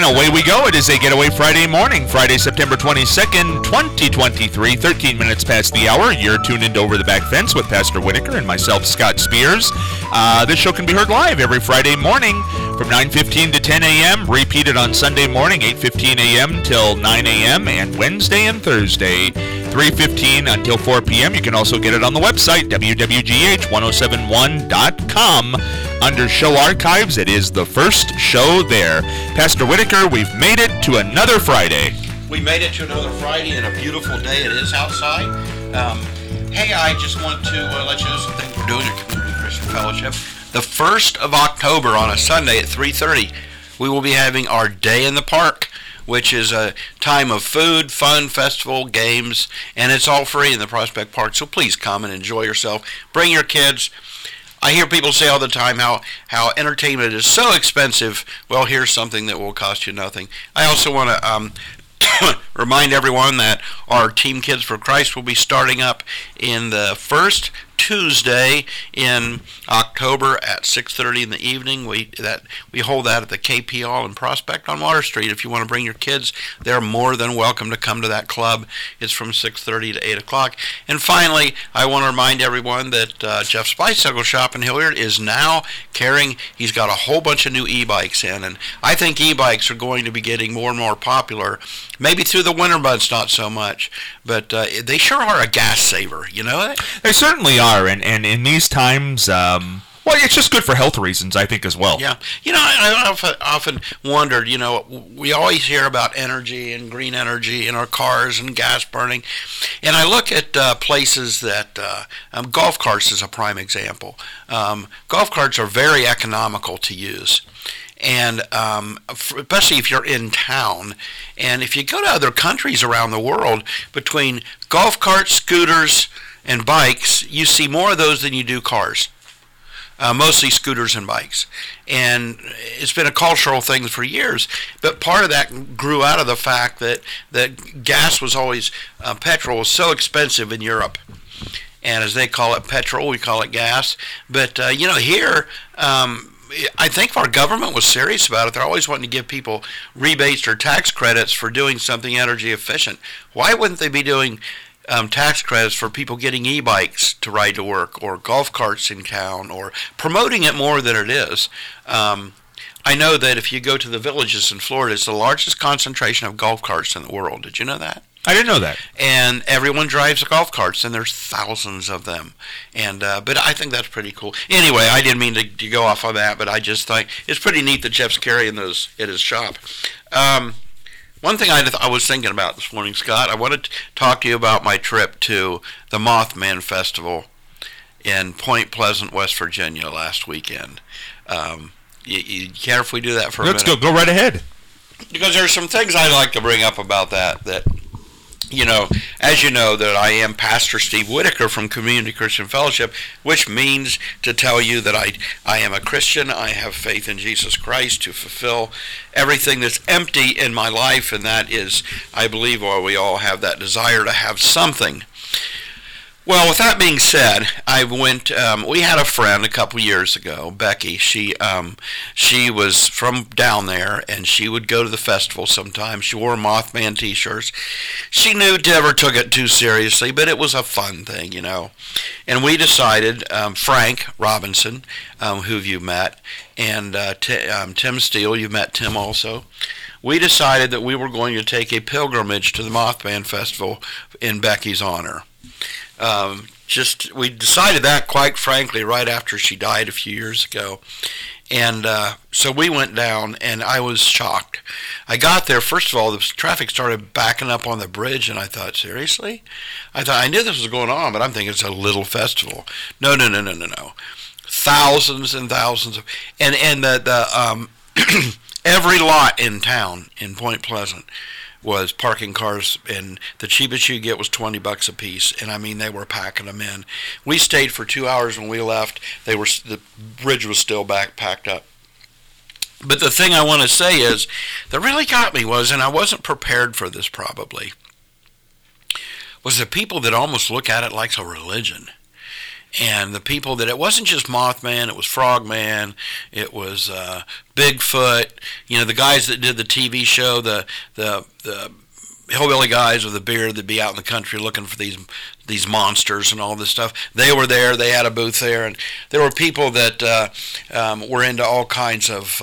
away we go. It is a Getaway Friday morning, Friday, September 22nd, 2023, 13 minutes past the hour. You're tuned into Over the Back Fence with Pastor Whitaker and myself, Scott Spears. This show can be heard live every Friday morning from 9:15 to 10 a.m., repeated on Sunday morning, 8:15 a.m. till 9 a.m., and Wednesday and Thursday, 3:15 until 4 p.m. You can also get it on the website, wwgh1071.com. Under Show Archives, it is the first show there. Pastor Whitaker, we've made it to another Friday. We made it to another Friday and a beautiful day it is outside. Hey, I just want to let you know some things we're doing at Community Christian Fellowship. The 1st of October on a Sunday at 3:30, we will be having our Day in the Park, which is a time of food, fun, festival, games, and it's all free in the Prospect Park. So please come and enjoy yourself. Bring your kids. I hear people say all the time how entertainment is so expensive. Well, here's something that will cost you nothing. I also want to remind everyone that our Team Kids for Christ will be starting up in the first Tuesday in October at 6:30 in the evening. We hold that at the KP Hall in Prospect on Water Street. If you want to bring your kids, they're more than welcome to come to that club. It's from 6:30 to 8 o'clock. And finally, I want to remind everyone that Jeff's Bicycle Shop in Hilliard is now carrying, he's got a whole bunch of new e-bikes in, and I think e-bikes are going to be getting more and more popular. Maybe through the winter months, not so much, but they sure are a gas saver, you know that? They certainly are. And in these times, well, it's just good for health reasons, I think, as well. Yeah. You know, I often wondered, you know, we always hear about energy and green energy in our cars and gas burning. And I look at places that, golf carts is a prime example. Golf carts are very economical to use. And especially if you're in town. And if you go to other countries around the world, between golf carts, scooters, and bikes, you see more of those than you do cars. Mostly scooters and bikes. And it's been a cultural thing for years, but part of that grew out of the fact that gas was always, petrol was so expensive in Europe. And as they call it petrol, we call it gas. But, you know, here, I think if our government was serious about it, they're always wanting to give people rebates or tax credits for doing something energy efficient. Why wouldn't they be doing tax credits for people getting e-bikes to ride to work, or golf carts in town, or promoting it more than it is? I know that if you go to the Villages in Florida, it's the largest concentration of golf carts in the world. Did you know that? I didn't know that. And everyone drives golf carts, and there's thousands of them. And but I think that's pretty cool. Anyway, I didn't mean to go off on that, but I just think it's pretty neat that Jeff's carrying those at his shop. One thing I was thinking about this morning, Scott, I wanted to talk to you about my trip to the Mothman Festival in Point Pleasant, West Virginia last weekend. You care if we do that for a minute? Let's go right ahead. Because there's some things I'd like to bring up about that, you know, as you know, that I am Pastor Steve Whitaker from Community Christian Fellowship, which means to tell you that I am a Christian. I have faith in Jesus Christ to fulfill everything that's empty in my life, and that is, I believe, why we all have that desire to have something. Well, with that being said, I went. We had a friend a couple years ago, Becky. She was from down there, and she would go to the festival sometimes. She wore Mothman T-shirts. She never took it too seriously, but it was a fun thing, you know. And we decided, Frank Robinson, who you met, and Tim Steele, you met Tim also. We decided that we were going to take a pilgrimage to the Mothman Festival in Becky's honor. We decided that, quite frankly, right after she died a few years ago. And so we went down, and I was shocked. I got there, first of all, the traffic started backing up on the bridge, and I thought, seriously? I knew this was going on, but I'm thinking it's a little festival. No. Thousands and thousands of, and the every lot in town in Point Pleasant was parking cars, and the cheapest you get was $20 a piece, and I mean they were packing them in. We stayed for 2 hours. When we left, the bridge was still packed up. But the thing I want to say is that really got me was, and I wasn't prepared for this probably, was the people that almost look at it like a religion. And the people that, it wasn't just Mothman, it was Frogman, it was Bigfoot, the guys that did the TV show, the hillbilly guys with the beard that'd be out in the country looking for these monsters and all this stuff. They were there. They had a booth there, and there were people that were into all kinds of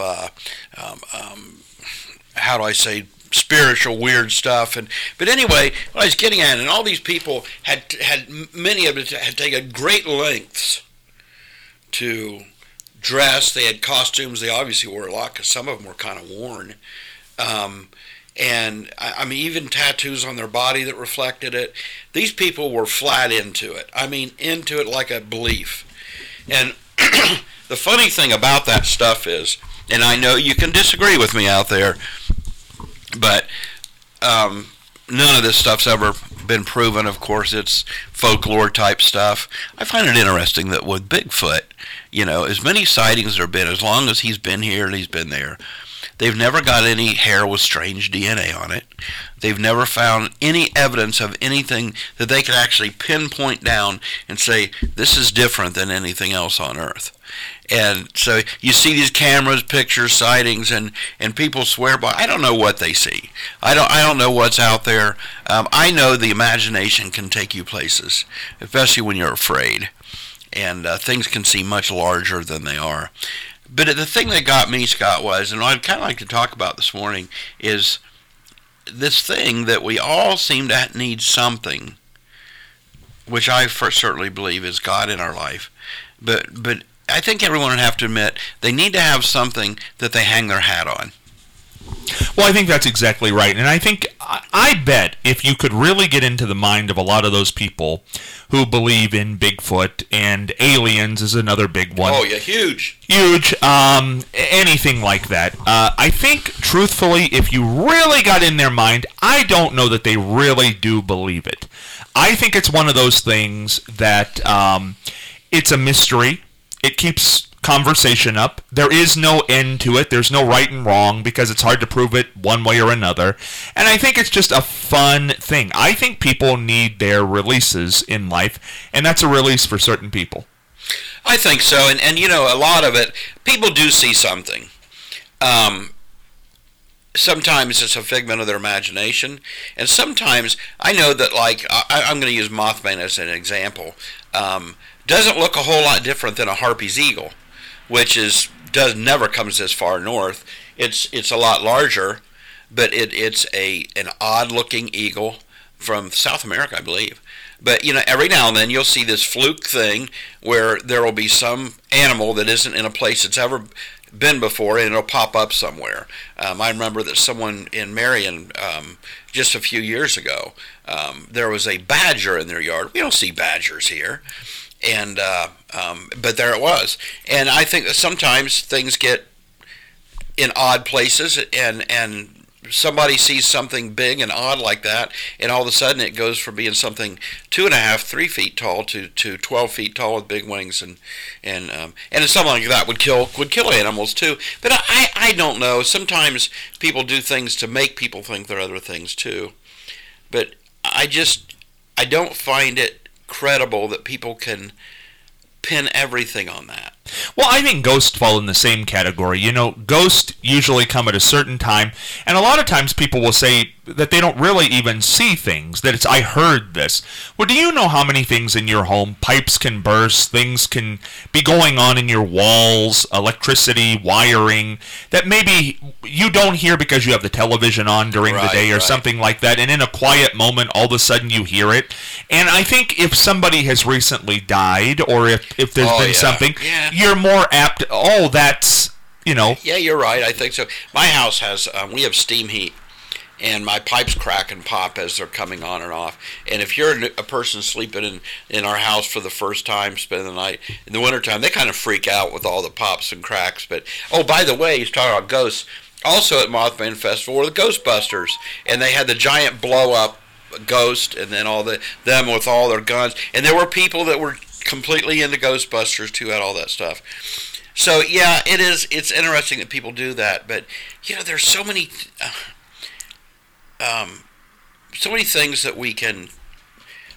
how do I say, spiritual weird stuff. But anyway, what I was getting at, and all these people had many of it had taken great lengths to dress. They had costumes. They obviously wore a lot because some of them were kind of worn. And I mean, even tattoos on their body that reflected it. These people were flat into it. I mean, into it like a belief. And the funny thing about that stuff is, and I know you can disagree with me out there, but none of this stuff's ever been proven. Of course, it's folklore type stuff. I find it interesting that with Bigfoot, as many sightings there have been, as long as he's been here and he's been there, they've never got any hair with strange DNA on it. They've never found any evidence of anything that they could actually pinpoint down and say, this is different than anything else on Earth. And so you see these cameras, pictures, sightings, and people swear by. I don't know what they see. I don't know what's out there. I know the imagination can take you places, especially when you're afraid. And things can seem much larger than they are. But the thing that got me, Scott, was, and I'd kind of like to talk about this morning, is this thing that we all seem to need something, which I certainly believe is God in our life. But I think everyone would have to admit they need to have something that they hang their hat on. Well, I think that's exactly right. And I think, I bet if you could really get into the mind of a lot of those people who believe in Bigfoot, and aliens is another big one. Oh, yeah, huge. Huge, anything like that. I think, truthfully, if you really got in their mind, I don't know that they really do believe it. I think it's one of those things that it's a mystery. It keeps conversation up. There is no end to it. There's no right and wrong because it's hard to prove it one way or another. And I think it's just a fun thing. I think people need their releases in life, and that's a release for certain people. I think so. And a lot of it, people do see something. Sometimes it's a figment of their imagination. And sometimes, I know that, like, I'm going to use Mothman as an example, doesn't look a whole lot different than a Harpy's eagle, which never comes this far north. It's a lot larger, but it's an odd-looking eagle from South America, I believe. But every now and then you'll see this fluke thing where there will be some animal that isn't in a place it's ever been before, and it'll pop up somewhere. I remember that someone in Marion just a few years ago, there was a badger in their yard. We don't see badgers here. And but there it was. And I think that sometimes things get in odd places, and somebody sees something big and odd like that, and all of a sudden it goes from being something 2.5, 3 feet tall to 12 feet tall with big wings, and something like that would kill animals too. But I don't know. Sometimes people do things to make people think there are other things too. But I don't find it credible that people can pin everything on that. Well, I think ghosts fall in the same category. Ghosts usually come at a certain time, and a lot of times people will say that they don't really even see things, that it's, I heard this. Well, do you know how many things in your home, pipes can burst, things can be going on in your walls, electricity, wiring, that maybe you don't hear because you have the television on during the day or something like that, and in a quiet moment, all of a sudden you hear it. And I think if somebody has recently died, or if there's been something, you're more apt, that's, Yeah, you're right. I think so. My house has, we have steam heat, and my pipes crack and pop as they're coming on and off. And if you're a person sleeping in our house for the first time, spending the night, in the wintertime, they kind of freak out with all the pops and cracks. But, by the way, he's talking about ghosts. Also at Mothman Festival were the Ghostbusters, and they had the giant blow-up ghost, and then them with all their guns. And there were people that were completely into Ghostbusters too, had all that stuff. So yeah, it's interesting that people do that, but there's so many things that we can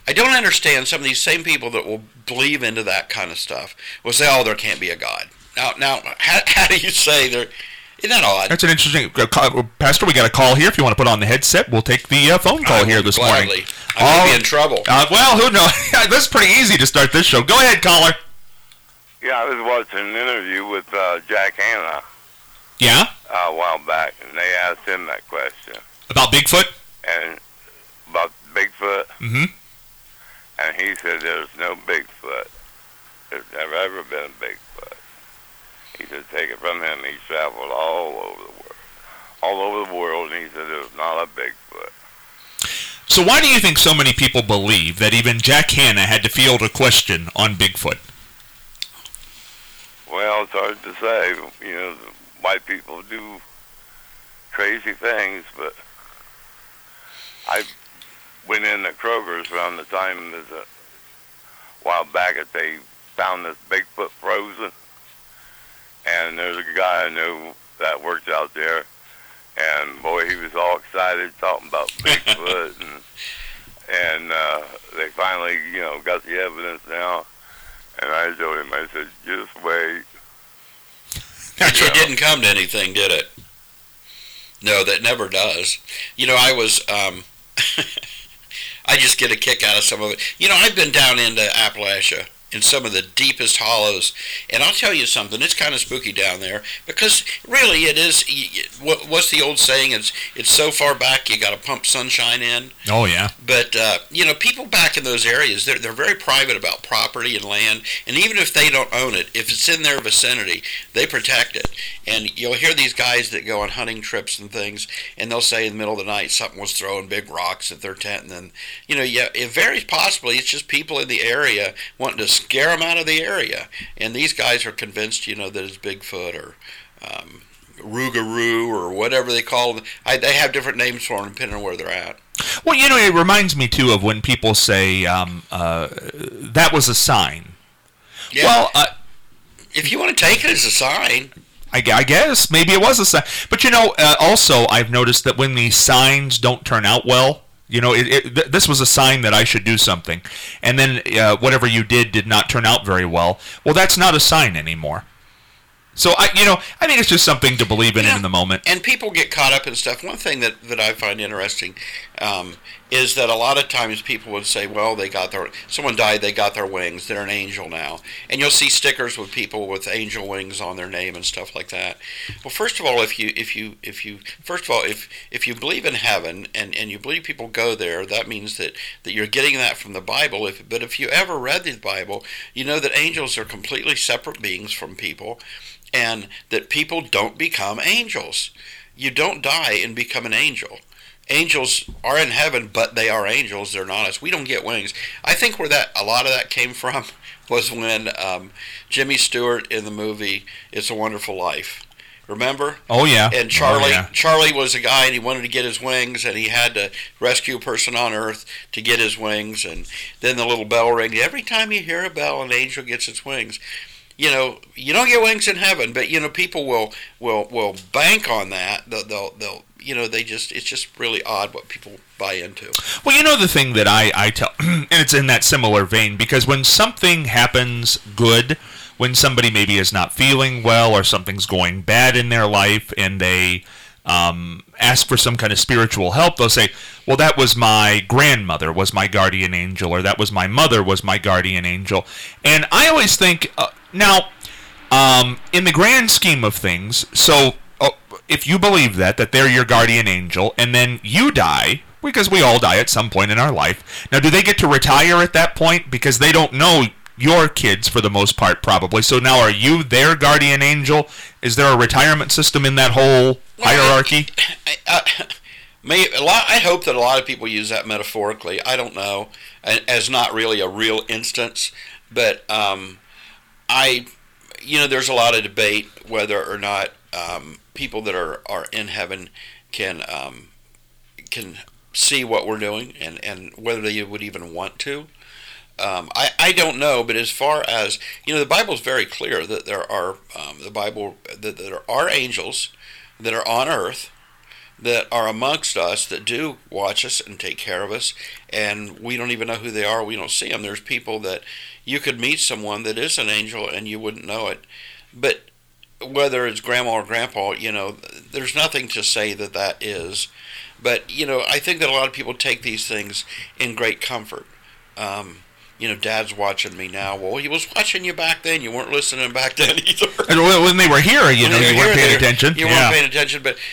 I don't understand some of these same people that will believe into that kind of stuff will say, "Oh, there can't be a God." Now, how do you say there? Isn't that odd? That's an interesting... Pastor, we got a call here. If you want to put on the headset, we'll take the phone call here this morning. I may be in trouble. Well, who knows? This is pretty easy to start this show. Go ahead, caller. Yeah, I was watching an interview with Jack Hanna. Yeah? A while back, and they asked him that question. About Bigfoot? And about Bigfoot. Mm-hmm. And he said there's no Bigfoot. There's never ever been a Bigfoot. He said, take it from him, he's traveled all over the world. All over the world, and he said there's not a Bigfoot. So why do you think so many people believe that even Jack Hanna had to field a question on Bigfoot? Well, it's hard to say. You know, white people do crazy things, but I went in at Kroger's around the time there's a while back that they found this Bigfoot frozen. And there's a guy I knew that worked out there, and boy, he was all excited talking about Bigfoot, and they finally, got the evidence now. And I told him, I said, just wait. It didn't come to anything, did it? No, that never does. I was, I just get a kick out of some of it. I've been down into Appalachia, in some of the deepest hollows, and I'll tell you something, it's kind of spooky down there, because really it is, what's the old saying, it's so far back you got to pump sunshine in. Oh yeah. But people back in those areas, they're very private about property and land, and even if they don't own it, if it's in their vicinity, they protect it. And you'll hear these guys that go on hunting trips and things, and they'll say in the middle of the night something was throwing big rocks at their tent, and then it very possibly it's just people in the area wanting to scare them out of the area, and these guys are convinced that it's Bigfoot or Rougarou or whatever they call them. They have different names for them depending on where they're at. Well, it reminds me too of when people say that was a sign. Yeah. Well, if you want to take it as a sign, I guess maybe it was a sign. But also I've noticed that when these signs don't turn out well, this was a sign that I should do something, and then whatever you did not turn out very well. Well, that's not a sign anymore. So I think it's just something to believe in the moment. And people get caught up in stuff. One thing that I find interesting is that a lot of times people would say, well, someone died, they got their wings, they're an angel now. And you'll see stickers with people with angel wings on their name and stuff like that. Well, first of all, if you believe in heaven and you believe people go there, that means that you're getting that from the Bible. But if you ever read the Bible, you know that angels are completely separate beings from people, and that people don't become angels. You don't die and become an angel. Angels are in heaven, but they are angels. They're not us. We don't get wings. I think where a lot of that came from was when Jimmy Stewart in the movie It's a Wonderful Life. Remember? Oh, yeah. And Charlie was a guy, and he wanted to get his wings, and he had to rescue a person on Earth to get his wings. And then the little bell rang. Every time you hear a bell, an angel gets its wings. You don't get wings in heaven, but people will bank on that. They'll it's just really odd what people buy into. Well, the thing that I tell, and it's in that similar vein, because when something happens good, when somebody maybe is not feeling well or something's going bad in their life, and they ask for some kind of spiritual help, they'll say, well, that was my grandmother was my guardian angel, or that was my mother was my guardian angel. And I always think, now, in the grand scheme of things, so if you believe that they're your guardian angel, and then you die, because we all die at some point in our life, now do they get to retire at that point? Because they don't know your kids for the most part, probably. So now are you their guardian angel? Is there a retirement system in that whole hierarchy? I hope that a lot of people use that metaphorically. I don't know, as not really a real instance, but there's a lot of debate whether or not people that are in heaven can see what we're doing and whether they would even want to. I don't know, but as far as the Bible is very clear that there are that there are angels that are on earth that are amongst us that do watch us and take care of us, and we don't even know who they are. We don't see them. There's people that you could meet someone that is an angel and you wouldn't know it. But whether it's grandma or grandpa, there's nothing to say that that is. But, I think that a lot of people take these things in great comfort. Dad's watching me now. Well, he was watching you back then. You weren't listening back then either. And when they were here, you weren't paying attention. You weren't paying attention. But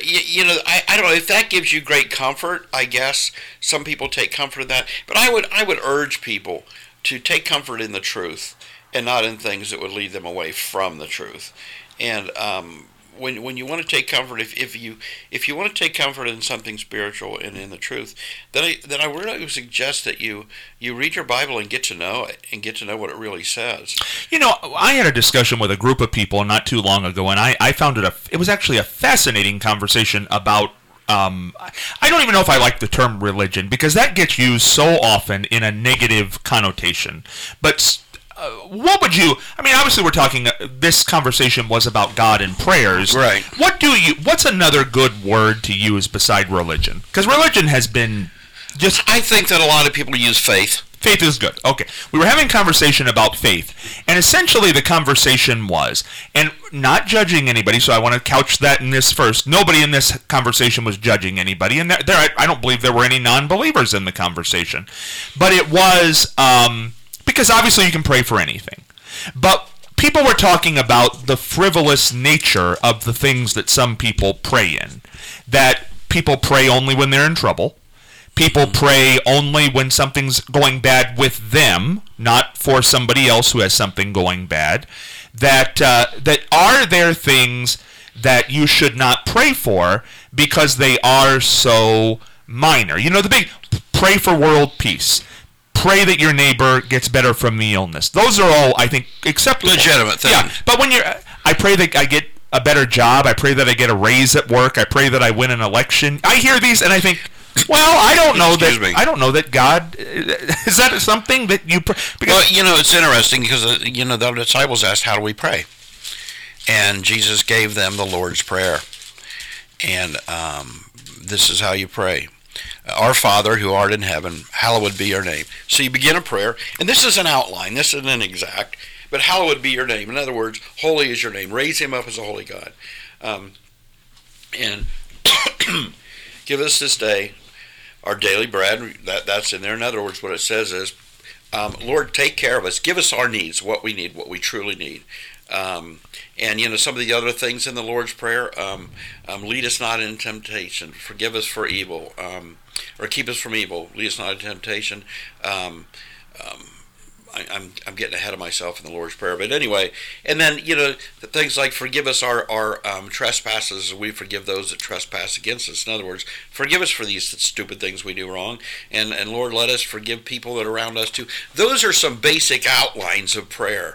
I don't know if that gives you great comfort. I guess some people take comfort in that. But I would urge people to take comfort in the truth and not in things that would lead them away from the truth. And when you want to take comfort, if you want to take comfort in something spiritual and in the truth, then I really suggest that you read your Bible and get to know it and get to know what it really says. I had a discussion with a group of people not too long ago, and I found it was actually a fascinating conversation about. I don't even know if I like the term religion, because that gets used so often in a negative connotation. But what would you? Obviously, we're talking. This conversation was about God and prayers, right? What's another good word to use beside religion? Because religion has been just. I think that a lot of people use faith. Faith is good. Okay, we were having a conversation about faith, and essentially the conversation was, and not judging anybody. So I want to couch that in this first. Nobody in this conversation was judging anybody, and I don't believe there were any non-believers in the conversation, but it was. Because obviously you can pray for anything. But people were talking about the frivolous nature of the things that some people pray in. That people pray only when they're in trouble. People pray only when something's going bad with them, not for somebody else who has something going bad. That are there things that you should not pray for because they are so minor. The big pray for world peace. Pray that your neighbor gets better from the illness. Those are all, I think, acceptable. Legitimate things. Yeah, but when I pray that I get a better job. I pray that I get a raise at work. I pray that I win an election. I hear these and I think, well, I don't know I don't know that God is that something that you pray? Well, it's interesting because the disciples asked, "How do we pray?" And Jesus gave them the Lord's Prayer, and this is how you pray. Our Father, who art in heaven, hallowed be your name. So you begin a prayer, and this is an outline. This isn't an exact, but hallowed be your name. In other words, holy is your name. Raise him up as a holy God. And give us this day our daily bread. That's in there. In other words, what it says is, Lord, take care of us. Give us our needs, what we need, what we truly need. And some of the other things in the Lord's Prayer, lead us not into temptation, forgive us for evil, or keep us from evil, lead us not into temptation. I'm getting ahead of myself in the Lord's Prayer, but anyway, and then the things like forgive us our trespasses as we forgive those that trespass against us. In other words, forgive us for these stupid things we do wrong, and Lord, let us forgive people that are around us too. Those are some basic outlines of prayer.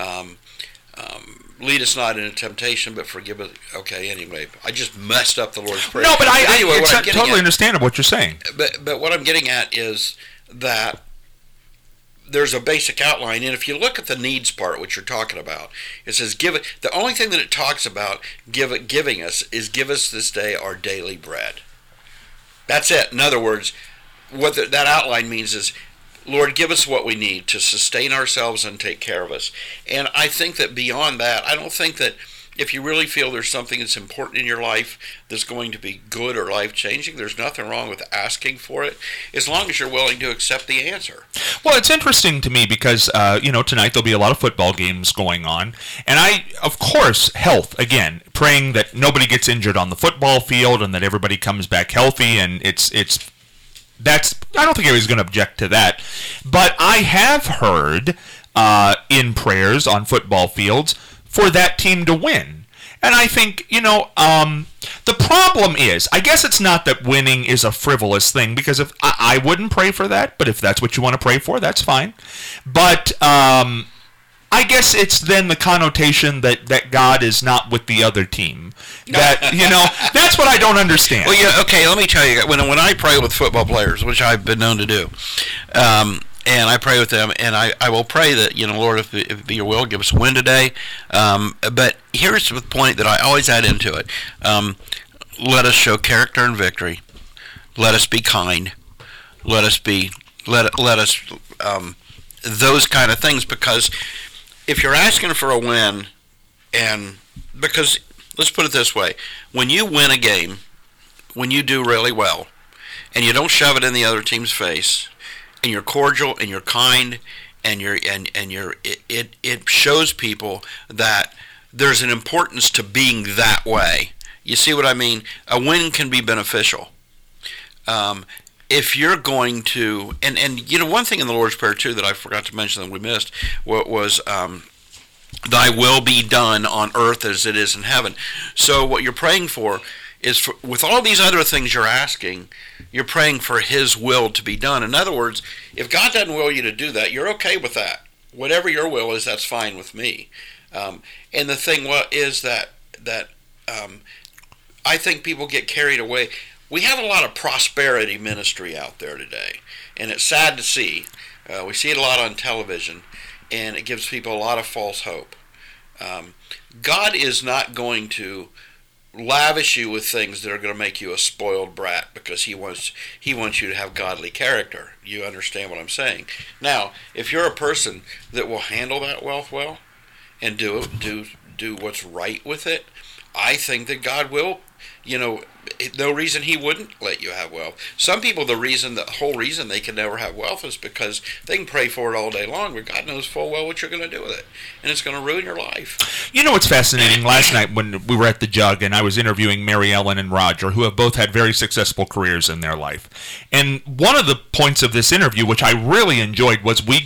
Lead us not into temptation, but forgive us. Okay, anyway, I just messed up the Lord's Prayer. No, but it's totally understandable what you're saying. But what I'm getting at is that there's a basic outline, and if you look at the needs part, which you're talking about, it says give it. The only thing that it talks about giving us is give us this day our daily bread. That's it. In other words, what that outline means is, Lord, give us what we need to sustain ourselves and take care of us. And I think that beyond that, I don't think that if you really feel there's something that's important in your life that's going to be good or life-changing, there's nothing wrong with asking for it, as long as you're willing to accept the answer. Well, it's interesting to me because, tonight there'll be a lot of football games going on. And of course, health, again, praying that nobody gets injured on the football field and that everybody comes back healthy, and I don't think anybody's going to object to that. But I have heard in prayers on football fields for that team to win. And I think, the problem is, I guess it's not that winning is a frivolous thing, because if I wouldn't pray for that, but if that's what you want to pray for, that's fine. But I guess it's then the connotation that God is not with the other team. That's what I don't understand. Well, yeah, okay, let me tell you, when I pray with football players, which I've been known to do, and I pray with them, and I will pray that, Lord, if it be your will, give us a win today. But here's the point that I always add into it. let us show character and victory. Let us be kind. Let us be, let us, those kind of things, because if you're asking for a win, and because, let's put it this way, when you win a game, when you do really well, and you don't shove it in the other team's face, and you're cordial and you're kind, and it shows people that there's an importance to being that way. You see what I mean? A win can be beneficial. If you're going to, and you know, one thing in the Lord's Prayer too that I forgot to mention that we missed was thy will be done on earth as it is in heaven. So what you're praying for is, for, with all these other things you're asking, you're praying for his will to be done. In other words, if God doesn't will you to do that, you're okay with that. Whatever your will is, that's fine with me. And the thing is that I think people get carried away. We have a lot of prosperity ministry out there today, and it's sad to see. We see it a lot on television, and it gives people a lot of false hope. God is not going to lavish you with things that are going to make you a spoiled brat, because he wants you to have godly character. You understand what I'm saying? Now, if you're a person that will handle that wealth well and do what's right with it, I think that God will. You know, no reason he wouldn't let you have wealth. Some people, the whole reason they can never have wealth is because they can pray for it all day long, but God knows full well what you're going to do with it, and it's going to ruin your life. You know what's fascinating? Last night when we were at the Jug and I was interviewing Mary Ellen and Roger, who have both had very successful careers in their life, and one of the points of this interview, which I really enjoyed, was we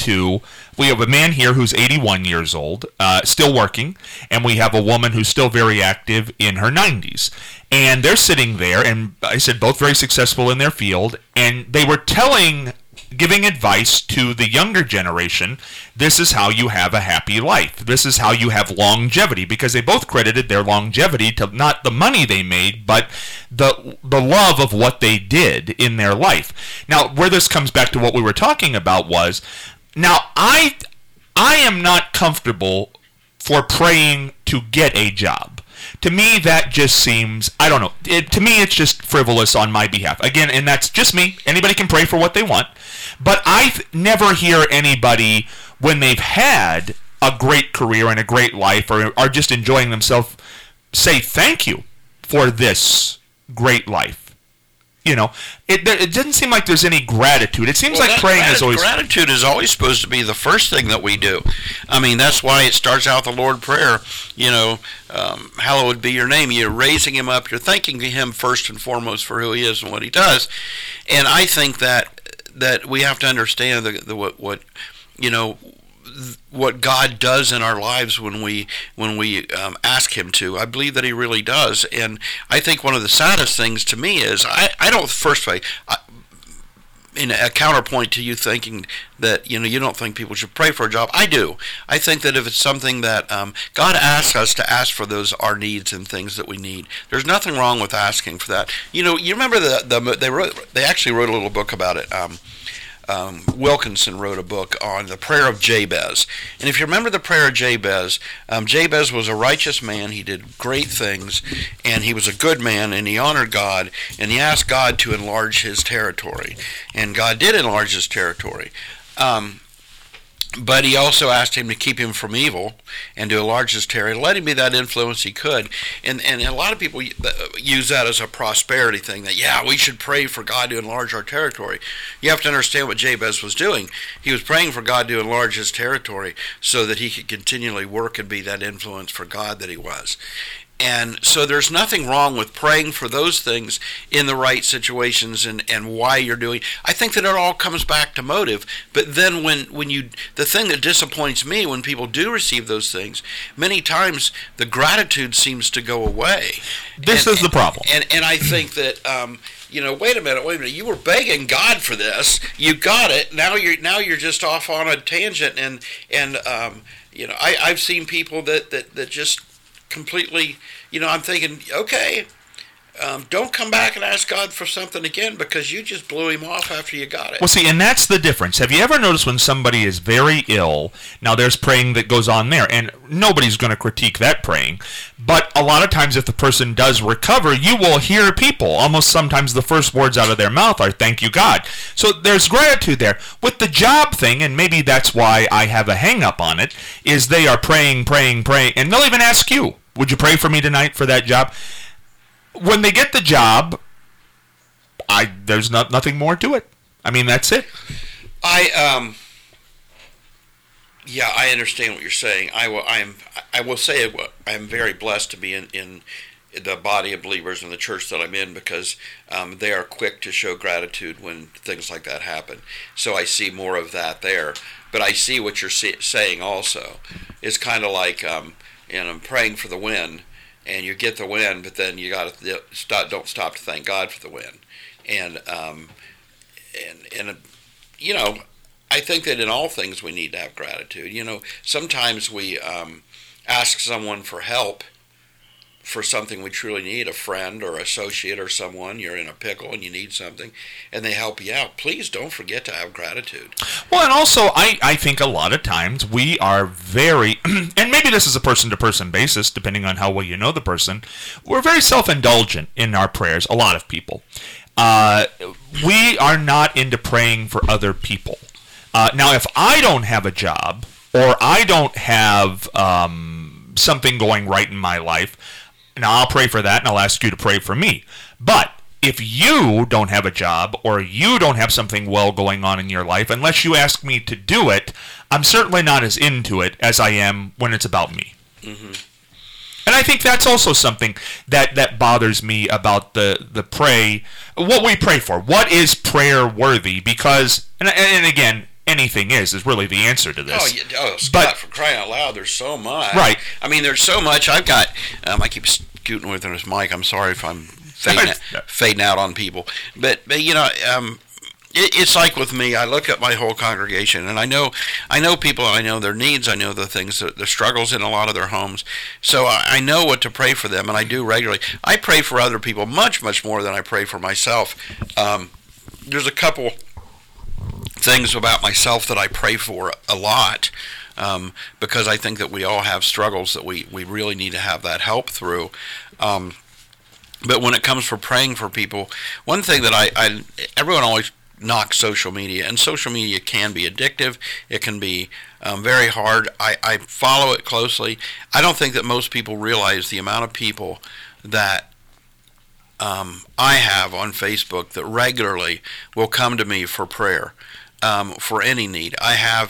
have a man here who's 81 years old, still working, and we have a woman who's still very active in her 90s. And they're sitting there, and I said both very successful in their field, and they were giving advice to the younger generation. This is how you have a happy life. This is how you have longevity, because they both credited their longevity to not the money they made, but the love of what they did in their life. Now, where this comes back to what we were talking about was, now I am not comfortable for praying to get a job. To me, that just seems, I don't know, to me it's just frivolous on my behalf. Again, and that's just me. Anybody can pray for what they want. But I never hear anybody, when they've had a great career and a great life, or are just enjoying themselves, say thank you for this great life. You know, it doesn't seem like there's any gratitude. It seems like praying is always... Gratitude is always supposed to be the first thing that we do. I mean, that's why it starts out the Lord Prayer. You know, hallowed be your name. You're raising him up. You're thanking him first and foremost for who he is and what he does. And I think that we have to understand what you know, what God does in our lives when we ask him to. I believe that he really does. And I think one of the saddest things to me is, I don't, first of all, in a counterpoint to you thinking that, you know, you don't think people should pray for a job. I do. I think that if it's something that God asks us to ask for, those our needs and things that we need, there's nothing wrong with asking for that. You know, you remember they actually wrote a little book about it. Wilkinson wrote a book on the prayer of Jabez. And if you remember the prayer of Jabez, Jabez was a righteous man. He did great things, and he was a good man, and he honored God, and he asked God to enlarge his territory. And God did enlarge his territory. But he also asked him to keep him from evil and to enlarge his territory, let him be that influence he could. And a lot of people use that as a prosperity thing, that, yeah, we should pray for God to enlarge our territory. You have to understand what Jabez was doing. He was praying for God to enlarge his territory so that he could continually work and be that influence for God that he was. And so there's nothing wrong with praying for those things in the right situations and why you're doing. I think that it all comes back to motive. But then when you, the thing that disappoints me when people do receive those things, many times the gratitude seems to go away. This is the problem. And I think that you know, wait a minute. You were begging God for this. You got it. Now you're just off on a tangent. And you know, I've seen people that just completely, you know, I'm thinking, okay, don't come back and ask God for something again because you just blew him off after you got it. Well, see, and that's the difference. Have you ever noticed when somebody is very ill, now there's praying that goes on there, and nobody's going to critique that praying, but a lot of times if the person does recover, you will hear people, almost sometimes the first words out of their mouth are, thank you, God. So there's gratitude there. With the job thing, and maybe that's why I have a hang-up on it, is they are praying, and they'll even ask you, would you pray for me tonight for that job? When they get the job, there's nothing more to it. I mean, that's it. I understand what you're saying. I will say I am very blessed to be in the body of believers in the church that I'm in because they are quick to show gratitude when things like that happen. So I see more of that there. But I see what you're saying also. It's kind of like I'm praying for the win. And you get the win, but then you got to don't stop to thank God for the win, and I think that in all things we need to have gratitude. Sometimes we ask someone for help for something we truly need, a friend or associate or someone, you're in a pickle and you need something, and they help you out. Please don't forget to have gratitude. Well, and also, I think a lot of times we are very, and maybe this is a person-to-person basis, depending on how well you know the person, we're very self-indulgent in our prayers, a lot of people. We are not into praying for other people. Now, if I don't have a job, or I don't have something going right in my life, now I'll pray for that and I'll ask you to pray for me. But if you don't have a job or you don't have something well going on in your life, unless you ask me to do it, I'm certainly not as into it as I am when it's about me. Mm-hmm. And I think that's also something that bothers me about the pray, what we pray for. What is prayer worthy? Because, and again, anything is really the answer to this. Scott, for crying out loud, there's so much. Right. I mean, there's so much. I've got, I keep scooting with this mic. I'm sorry if I'm fading out on people. But it's like with me, I look at my whole congregation, and I know people, I know their needs, I know the things, the struggles in a lot of their homes. So I know what to pray for them, and I do regularly. I pray for other people much, much more than I pray for myself. There's a couple things about myself that I pray for a lot because I think that we all have struggles that we really need to have that help through. But when it comes for praying for people, one thing that everyone always knocks social media, and social media can be addictive. It can be very hard. I follow it closely. I don't think that most people realize the amount of people that I have on Facebook that regularly will come to me for prayer. For any need. I have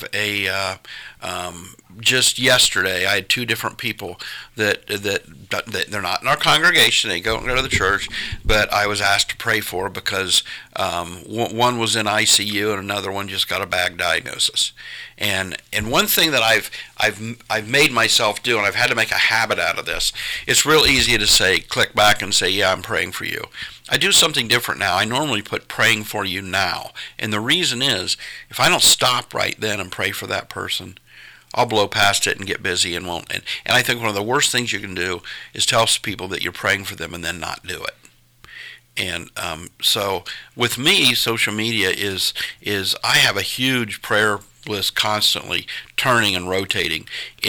just yesterday, I had two different people that they're not in our congregation, they don't go to the church, but I was asked to pray for because one was in ICU and another one just got a bad diagnosis. And one thing that I've made myself do, and I've had to make a habit out of this, it's real easy to say, click back and say, yeah, I'm praying for you. I do something different now. I normally put praying for you now. And the reason is, if I don't stop right then and pray for that person, I'll blow past it and get busy and won't. And I think one of the worst things you can do is tell people that you're praying for them and then not do it. And so with me, social media is I have a huge prayer list constantly turning and rotating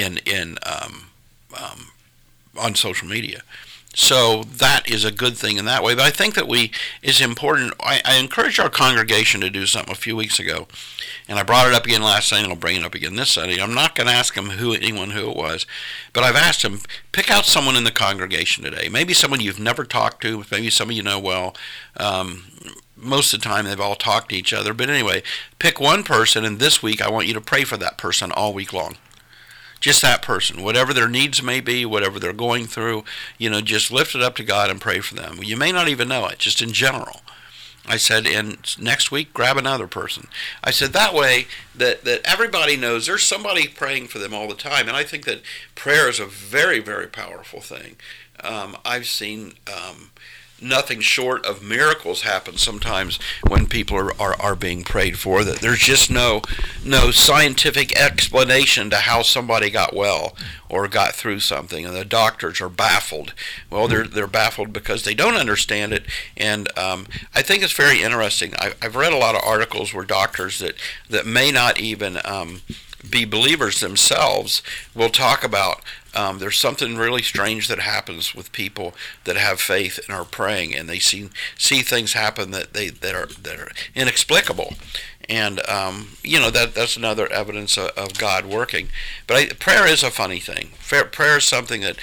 on social media. So that is a good thing in that way. But I think that it's important. I encouraged our congregation to do something a few weeks ago, and I brought it up again last Sunday, and I'll bring it up again this Sunday. I'm not going to ask anyone who it was, but I've asked them, pick out someone in the congregation today. Maybe someone you've never talked to, maybe someone you know well. Most of the time they've all talked to each other. But anyway, pick one person, and this week I want you to pray for that person all week long. Just that person, whatever their needs may be, whatever they're going through, just lift it up to God and pray for them. You may not even know it, just in general. I said, and next week, grab another person. I said, that way that everybody knows there's somebody praying for them all the time. And I think that prayer is a very, very powerful thing. I've seen nothing short of miracles happen sometimes when people are being prayed for, that there's just no scientific explanation to how somebody got well or got through something, and the doctors are baffled. Well, they're baffled because they don't understand it, and I think it's very interesting. I've read a lot of articles where doctors that may not even be believers themselves will talk about there's something really strange that happens with people that have faith and are praying, and they see things happen that are inexplicable, and that's another evidence of God working. But prayer is a funny thing. Prayer is something that,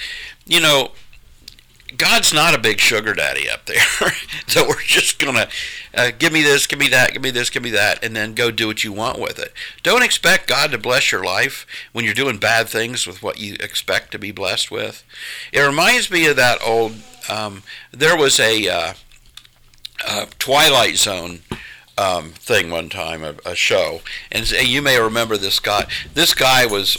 God's not a big sugar daddy up there that we're just going to give me this, give me that, give me this, give me that, and then go do what you want with it. Don't expect God to bless your life when you're doing bad things with what you expect to be blessed with. It reminds me of that old, there was a Twilight Zone thing one time, a show, and you may remember this guy. This guy was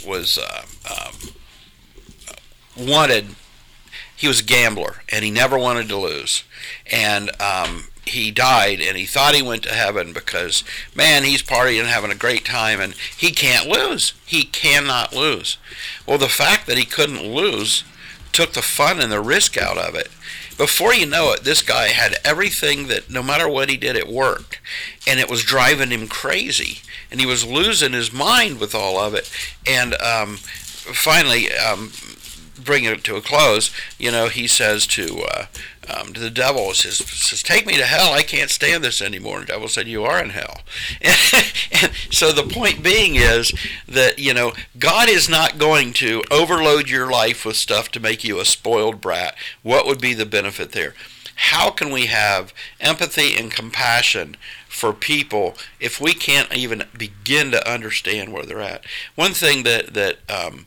wanted. He was a gambler, and he never wanted to lose. And he died, and he thought he went to heaven because, man, he's partying and having a great time, and he can't lose. He cannot lose. Well, the fact that he couldn't lose took the fun and the risk out of it. Before you know it, this guy had everything that no matter what he did, it worked. And it was driving him crazy. And he was losing his mind with all of it. And finally, bringing it to a close, he says to the devil, says, "Take me to hell. I can't stand this anymore." And the devil said, "You are in hell." And so the point being is that, God is not going to overload your life with stuff to make you a spoiled brat. What would be the benefit there? How can we have empathy and compassion for people if we can't even begin to understand where they're at? One thing that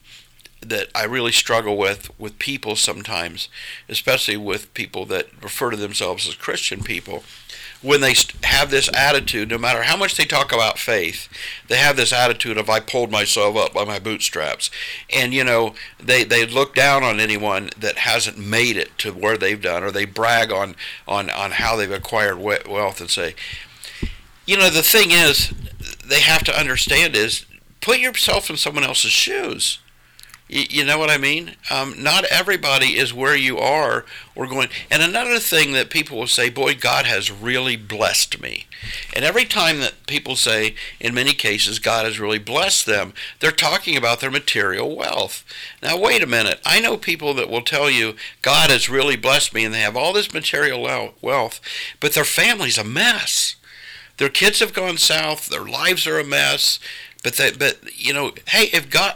I really struggle with people sometimes, especially with people that refer to themselves as Christian people, when they have this attitude, no matter how much they talk about faith, they have this attitude of, I pulled myself up by my bootstraps. And, they look down on anyone that hasn't made it to where they've done, or they brag on how they've acquired wealth and say, the thing is, they have to understand is, put yourself in someone else's shoes. You know what I mean? Not everybody is where you are or going. And another thing that people will say, boy, God has really blessed me. And every time that people say, in many cases, God has really blessed them, they're talking about their material wealth. Now, wait a minute. I know people that will tell you, God has really blessed me, and they have all this material wealth, but their family's a mess. Their kids have gone south. Their lives are a mess. But hey, if God,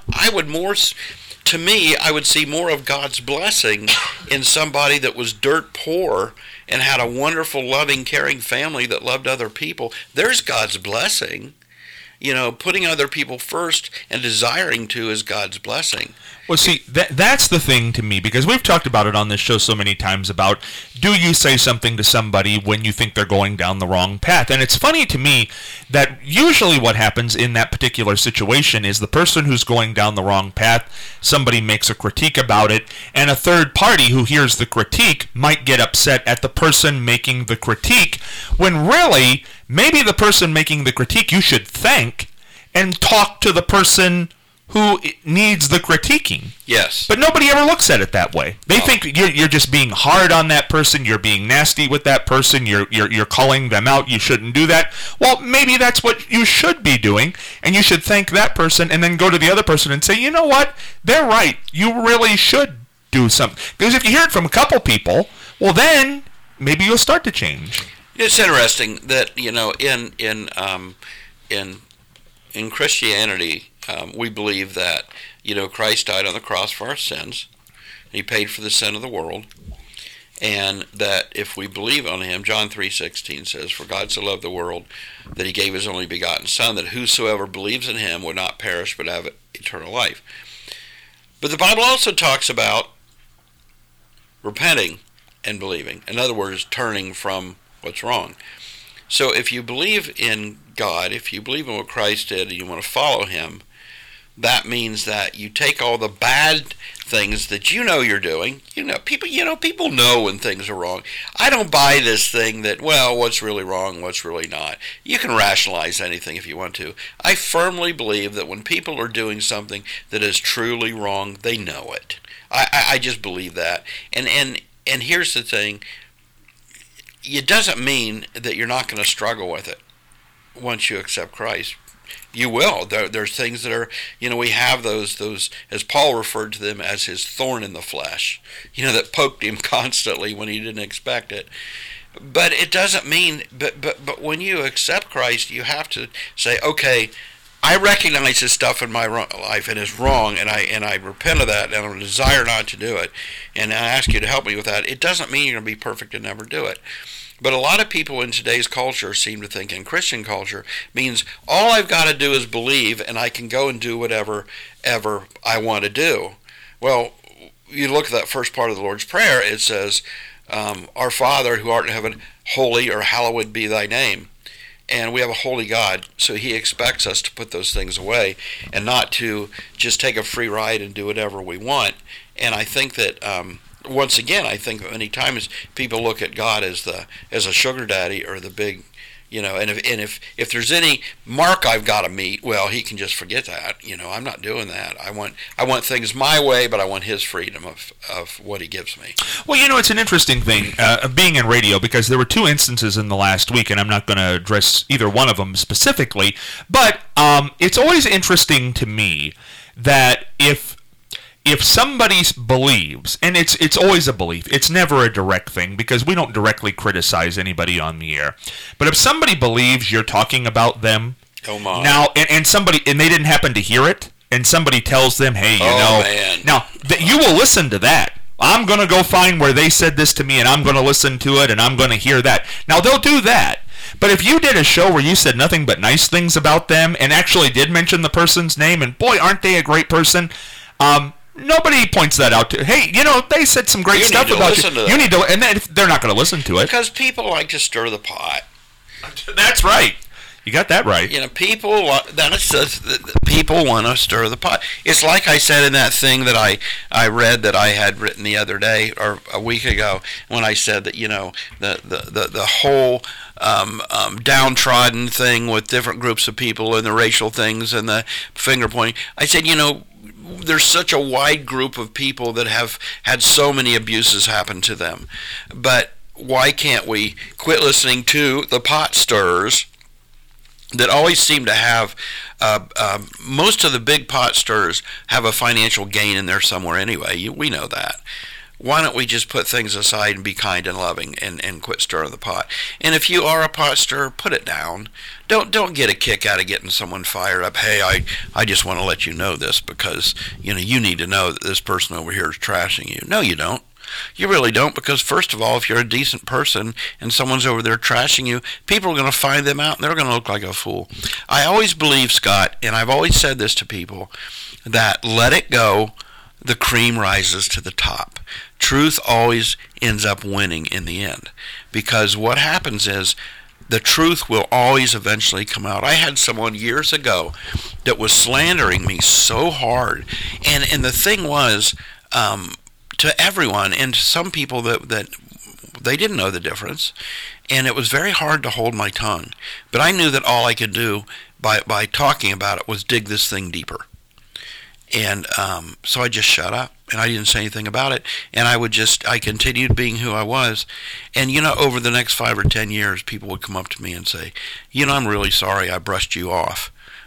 to me, I would see more of God's blessing in somebody that was dirt poor and had a wonderful, loving, caring family that loved other people. There's God's blessing. Putting other people first and desiring to is God's blessing. Well, see, that's the thing to me, because we've talked about it on this show so many times about, do you say something to somebody when you think they're going down the wrong path? And it's funny to me that usually what happens in that particular situation is the person who's going down the wrong path, somebody makes a critique about it, and a third party who hears the critique might get upset at the person making the critique, when really, maybe the person making the critique you should thank and talk to the person who needs the critiquing. Yes. But nobody ever looks at it that way. They think you're just being hard on that person, you're being nasty with that person, you're calling them out, you shouldn't do that. Well, maybe that's what you should be doing, and you should thank that person and then go to the other person and say, you know what, they're right, you really should do something. Because if you hear it from a couple people, well then, maybe you'll start to change. It's interesting that, in Christianity, we believe that, Christ died on the cross for our sins. He paid for the sin of the world. And that if we believe on him, John 3:16 says, "For God so loved the world that he gave his only begotten Son, that whosoever believes in him would not perish but have eternal life." But the Bible also talks about repenting and believing. In other words, turning from what's wrong. So if you believe in God, if you believe in what Christ did and you want to follow him, that means that you take all the bad things that you're doing. People know when things are wrong. I don't buy this thing that, well, what's really wrong, what's really not. You can rationalize anything if you want to. I firmly believe that when people are doing something that is truly wrong, they know it. I just believe that. And here's the thing. It doesn't mean that you're not going to struggle with it once you accept Christ. You will. There's things that are, we have those, as Paul referred to them as his thorn in the flesh, that poked him constantly when he didn't expect it. But it doesn't mean, but when you accept Christ, you have to say, okay, I recognize this stuff in my life and it's wrong, and I repent of that, and I desire not to do it, and I ask you to help me with that. It doesn't mean you're going to be perfect and never do it. But a lot of people in today's culture seem to think, in Christian culture, means all I've got to do is believe, and I can go and do whatever ever I want to do. Well, you look at that first part of the Lord's Prayer, it says, Our Father who art in heaven, holy or hallowed be thy name. And we have a holy God, so he expects us to put those things away and not to just take a free ride and do whatever we want. And I think that, once again, I think many times people look at God as a sugar daddy or the big, and if there's any mark I've got to meet, well, he can just forget that. I'm not doing that. I want things my way, but I want his freedom of what he gives me. Well, it's an interesting thing being in radio, because there were two instances in the last week, and I'm not going to address either one of them specifically, but it's always interesting to me that if somebody believes, and it's always a belief, it's never a direct thing, because we don't directly criticize anybody on the air, but if somebody believes you're talking about them, oh my, now and they didn't happen to hear it, and somebody tells them, hey, man. Now you will listen to that. I'm going to go find where they said this to me, and I'm going to listen to it, and I'm going to hear that. Now they'll do that. But if you did a show where you said nothing but nice things about them and actually did mention the person's name, and boy, aren't they a great person, nobody points that out to. Hey, they said some great stuff about you. You need to, and then they're not going to listen to it because people like to stir the pot. That's right. You got that right. People want to stir the pot. It's like I said in that thing that I read that I had written the other day or a week ago, when I said that the whole downtrodden thing with different groups of people and the racial things and the finger pointing. I said, there's such a wide group of people that have had so many abuses happen to them. But why can't we quit listening to the pot stirrers that always seem to have, most of the big pot stirrers have a financial gain in there somewhere anyway. We know that. Why don't we just put things aside and be kind and loving and quit stirring the pot? And if you are a pot stirrer, put it down. Don't get a kick out of getting someone fired up. Hey, I just want to let you know this because, you need to know that this person over here is trashing you. No, you don't. You really don't, because first of all, if you're a decent person and someone's over there trashing you, people are going to find them out and they're going to look like a fool. I always believe, Scott, and I've always said this to people, that let it go, the cream rises to the top. Truth always ends up winning in the end, because what happens is the truth will always eventually come out. I had someone years ago that was slandering me so hard, and the thing was, to everyone, and to some people that they didn't know the difference, and it was very hard to hold my tongue. But I knew that all I could do by talking about it was dig this thing deeper. And so I just shut up, and I didn't say anything about it, and I continued being who I was. And, over the next 5 or 10 years, people would come up to me and say, I'm really sorry I brushed you off.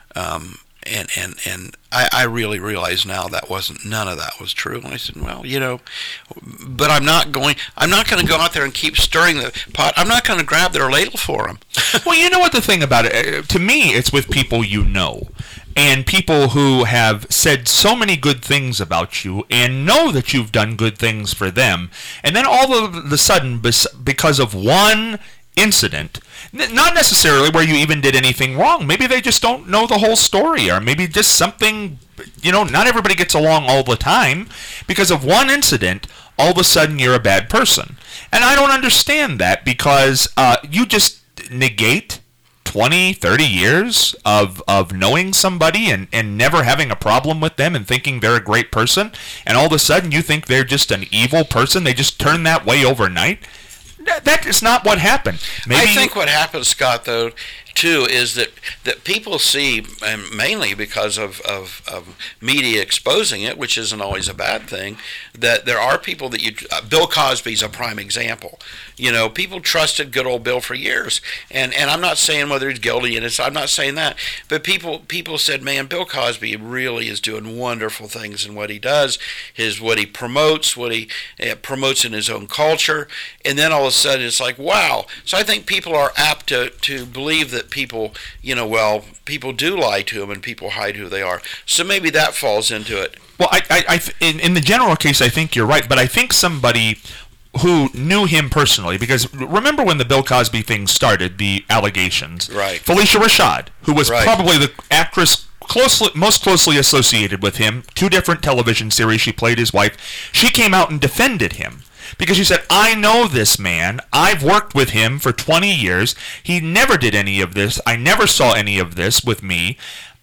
And I really realize now that none of that was true. And I said, well, but I'm not going to go out there and keep stirring the pot. I'm not going to grab their ladle for them. Well, you know what the thing about it, to me, it's with people and people who have said so many good things about you and know that you've done good things for them. And then all of a sudden, because of one incident, not necessarily where you even did anything wrong. Maybe they just don't know the whole story, or maybe just something, not everybody gets along all the time. Because of one incident, all of a sudden you're a bad person. And I don't understand that, because you just negate 20, 30 years of knowing somebody and never having a problem with them and thinking they're a great person, and all of a sudden you think they're just an evil person, they just turn that way overnight? That is not what happened. I think what happens, Scott, though, too, is that people see, and mainly because of media exposing it, which isn't always a bad thing, that there are people that Bill Cosby's a prime example. You know, people trusted good old Bill for years, and I'm not saying whether he's guilty, and I'm not saying that, but people said, man, Bill Cosby really is doing wonderful things in what he does, what he promotes, what he promotes in his own culture, and then all of a sudden it's like, wow. So I think people are apt to believe that people, people do lie to them and people hide who they are. So maybe that falls into it. Well, in the general case, I think you're right, but I think somebody who knew him personally, because remember when the Bill Cosby thing started, the allegations, right? Phylicia Rashad, who was probably the actress most closely associated with him, 2 different television series, she played his wife, she came out and defended him. Because she said, I know this man. I've worked with him for 20 years. He never did any of this. I never saw any of this with me.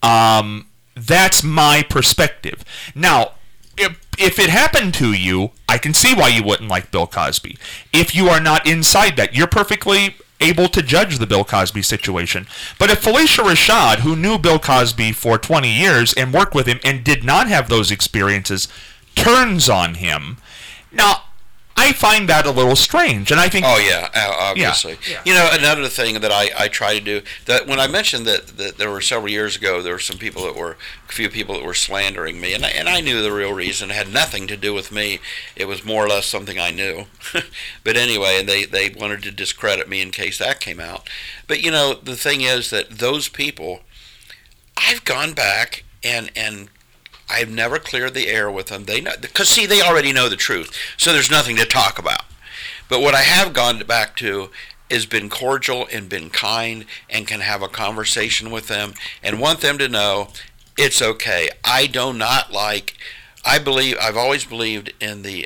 That's my perspective. Now, if it happened to you, I can see why you wouldn't like Bill Cosby. If you are not inside that, you're perfectly able to judge the Bill Cosby situation. But if Phylicia Rashad, who knew Bill Cosby for 20 years and worked with him and did not have those experiences, turns on him, now, I find that a little strange, and I think... Oh, yeah, obviously. Yeah. You know, another thing that I try to do, that when I mentioned that there were several years ago, there were a few people that were slandering me, and I knew the real reason. It had nothing to do with me. It was more or less something I knew. But anyway, and they wanted to discredit me in case that came out. But, the thing is that those people, I've gone back and I've never cleared the air with them. They know, because see, they already know the truth, so there's nothing to talk about. But what I have gone back to is been cordial and been kind and can have a conversation with them and want them to know it's okay. I do not like. I've always believed in the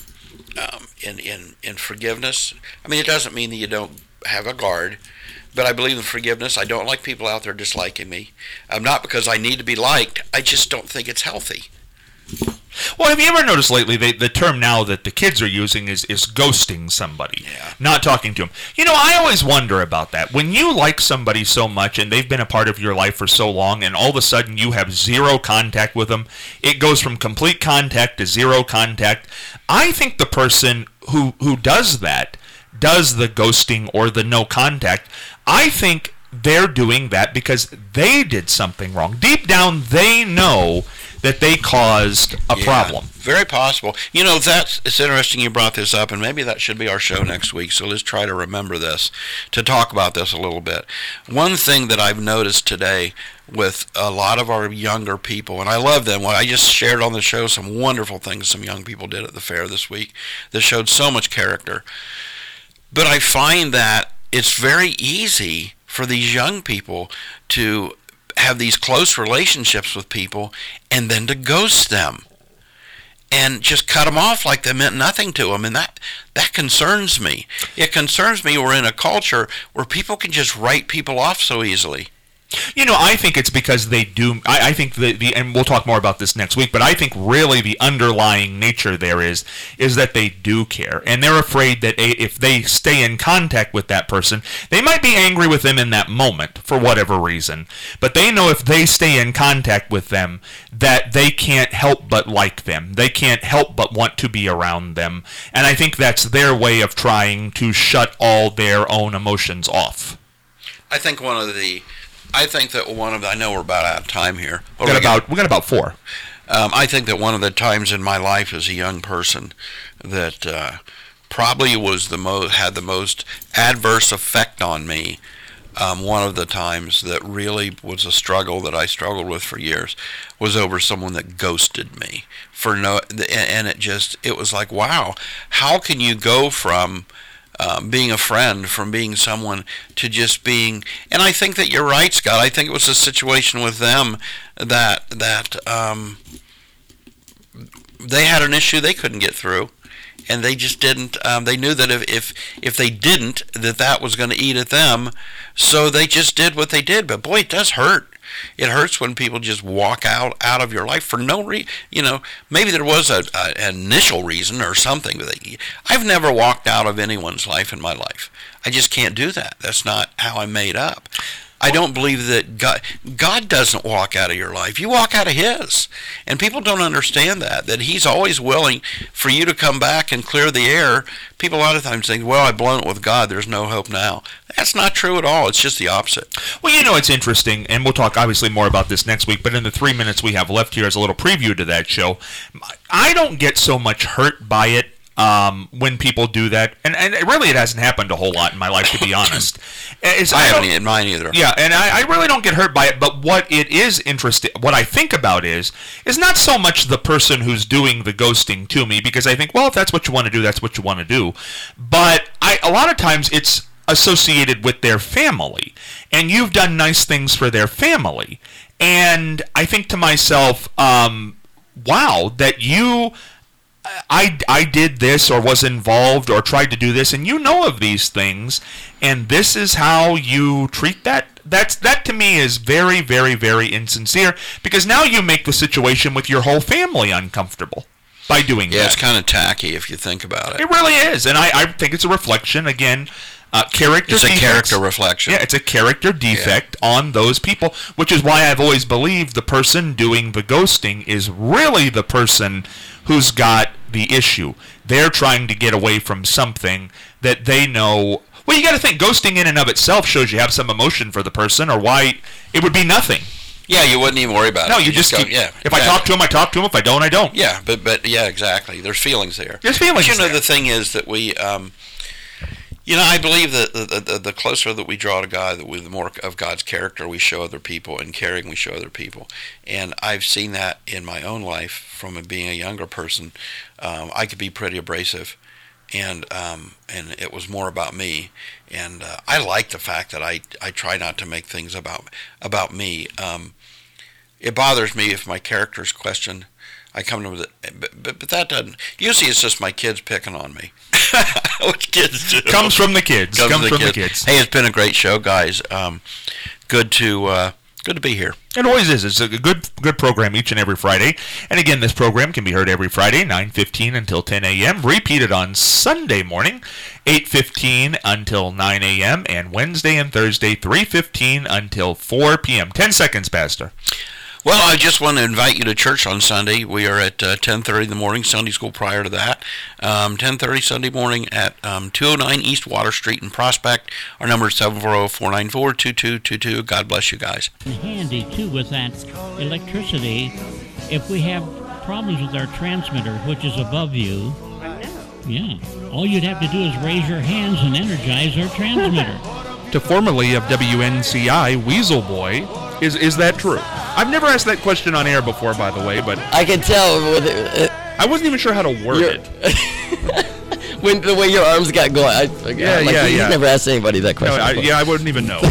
in forgiveness. I mean, it doesn't mean that you don't have a guard. But I believe in forgiveness. I don't like people out there disliking me. Not because I need to be liked. I just don't think it's healthy. Well, have you ever noticed lately the term now that the kids are using is ghosting somebody, not talking to them? I always wonder about that. When you like somebody so much and they've been a part of your life for so long and all of a sudden you have zero contact with them, it goes from complete contact to zero contact. I think the person who does that, does the ghosting or the no contact, I think they're doing that because they did something wrong. Deep down, they know that they caused a problem. Very possible. It's interesting you brought this up, and maybe that should be our show next week, so let's try to remember this, to talk about this a little bit. One thing that I've noticed today with a lot of our younger people, and I love them. I just shared on the show some wonderful things some young people did at the fair this week that showed so much character. But I find that it's very easy for these young people to have these close relationships with people and then to ghost them and just cut them off like they meant nothing to them. And that concerns me. It concerns me we're in a culture where people can just write people off so easily. I think it's because they do. I think and we'll talk more about this next week, but I think really the underlying nature there is that they do care, and they're afraid that if they stay in contact with that person, they might be angry with them in that moment for whatever reason, but they know if they stay in contact with them that they can't help but like them. They can't help but want to be around them, and I think that's their way of trying to shut all their own emotions off. I think I know we're about out of time here. We got about 4. I think that one of the times in my life as a young person that probably had the most adverse effect on me. One of the times that really was a struggle that I struggled with for years was over someone that ghosted me and it was like, wow, how can you go from being a friend, from being someone to just being, and I think that you're right, Scott. I think it was a situation with them that they had an issue they couldn't get through, and they just didn't. They knew that if they didn't, that was going to eat at them, so they just did what they did. But boy, it does hurt. It hurts when people just walk out of your life for no reason. Maybe there was an initial reason or something. But I've never walked out of anyone's life in my life. I just can't do that. That's not how I'm made up. I don't believe that God doesn't walk out of your life. You walk out of His. And people don't understand that He's always willing for you to come back and clear the air. People a lot of times think, well, I've blown it with God. There's no hope now. That's not true at all. It's just the opposite. Well, it's interesting, and we'll talk obviously more about this next week, but in the 3 minutes we have left here as a little preview to that show, I don't get so much hurt by it when people do that, and it hasn't happened a whole lot in my life, to be honest. I haven't in mine either. Yeah, and I really don't get hurt by it. But what it is interesting, what I think about is not so much the person who's doing the ghosting to me, because I think, well, if that's what you want to do, that's what you want to do. But a lot of times it's associated with their family, and you've done nice things for their family, and I think to myself, wow, that you. I did this or was involved or tried to do this, and you know of these things, and this is how you treat that. That to me is very, very, very insincere, because now you make the situation with your whole family uncomfortable by doing that. Yeah, it's kind of tacky if you think about it. It really is, and I think it's a reflection, again, character defects. It's a character reflection. Yeah, it's a character defect on those people, which is why I've always believed the person doing the ghosting is really the person who's got the issue. They're trying to get away from something that they know. Well, you got to think, ghosting in and of itself shows you have some emotion for the person, or why it would be nothing. Yeah, you wouldn't even worry about it. No, you just keep, yeah. If I talk to him, I talk to him. If I don't, I don't. Yeah, but yeah, exactly. There's feelings there. There's feelings there. The thing is that we, I believe that the closer that we draw to God, the more of God's character we show other people, and caring we show other people. And I've seen that in my own life from being a younger person. I could be pretty abrasive, and it was more about me. And I like the fact that I try not to make things about me. It bothers me if my character's questioned. I come to but that doesn't. Usually it's just my kids picking on me. What kids do. Comes from the kids. Comes from the kids. Hey, it's been a great show, guys. Good to be here. It always is. It's a good program each and every Friday. And again, this program can be heard every Friday, 9:15 until 10 a.m. Repeated on Sunday morning, 8:15 until 9 a.m. And Wednesday and Thursday, 3:15 until 4 p.m. 10 seconds, Pastor. Well, I just want to invite you to church on Sunday. We are at 10:30 in the morning, Sunday school prior to that. 10:30 Sunday morning at 209 East Water Street in Prospect. Our number is 740-494-2222. God bless you guys. Handy, too, with that electricity. If we have problems with our transmitter, which is above you, yeah, all you'd have to do is raise your hands and energize our transmitter. To formerly of WNCI, Weasel Boy, is that true? I've never asked that question on air before, by the way, but I can tell. I wasn't even sure how to word it. When the way your arms got going. You never asked anybody that question. No, I wouldn't even know.